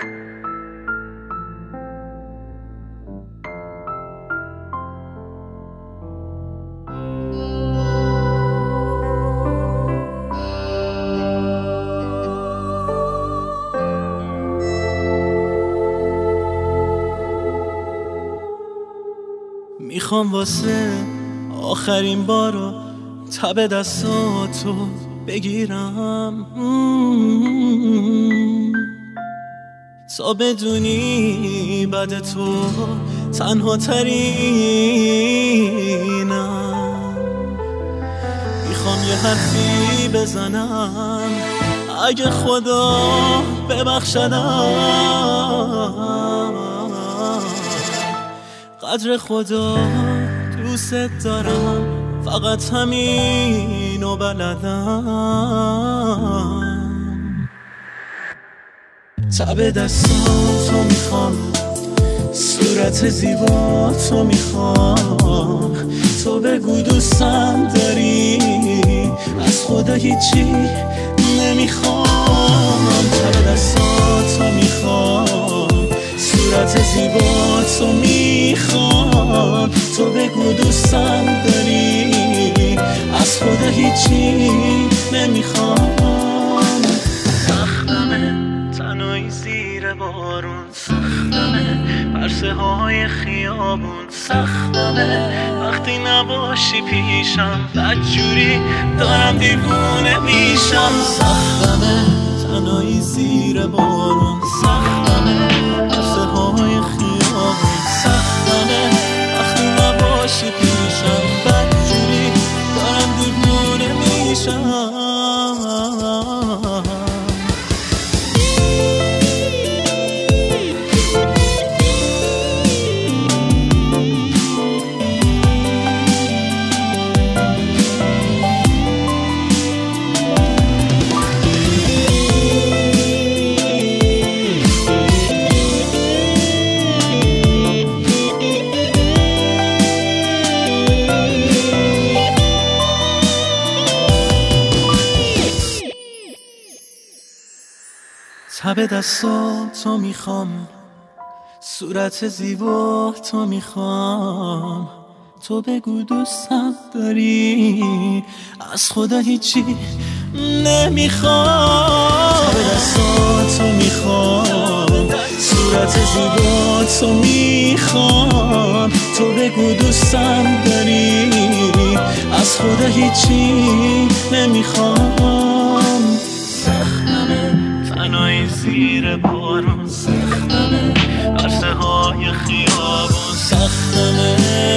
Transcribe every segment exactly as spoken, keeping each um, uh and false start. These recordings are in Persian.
میخوام واسه آخرین بارو تب دستاتو بگیرم تا بدونی بعد تو تنها ترینم. میخوام یه حرفی بزنم اگه خدا ببخشدم، قدر خدا دوست دارم، فقط همینو بلدم. تب دستاتو میخوام، صورت زیباتو میخوام، تو بگو دوستم داری، از خدا هیچی نمیخوام. تب دستاتو میخوام، صورت زیباتو میخوام، تو بگو دوستم داری، از خدا هیچی نمیخوام. سختمه تنهایی زیر بارون، سختمه پرسه های خیابون، سختمه وقتی نباشی پیشم، بدجوری دارم دیوونه میشم. سختمه تنهایی زیر بارون، سختمه پرسه های خیابون، سختمه وقتی نباشی پیشم، بدجوری دارم دیوونه میشم. تب دستاتو میخوام، صورت زیبا تو میخوام، تو بگو دوستم داری، از خدا هیچی نمیخوام. تب دستاتو میخوام، صورت زیبا تو میخوام، تو بگو دوستم داری، از خدا هیچی نمیخوام. سختمه تنهایی زیر بارون، سختمه عرصه های خیابون، سختمه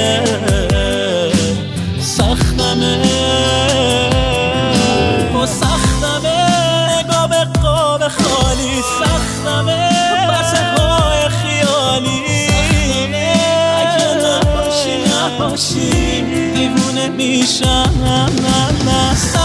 سختمه و سختمه نگاه به قاب خالی، سختمه عرصه های خیالی، سختمه اگه نباشی نباشی دیوونه میشم. نه نه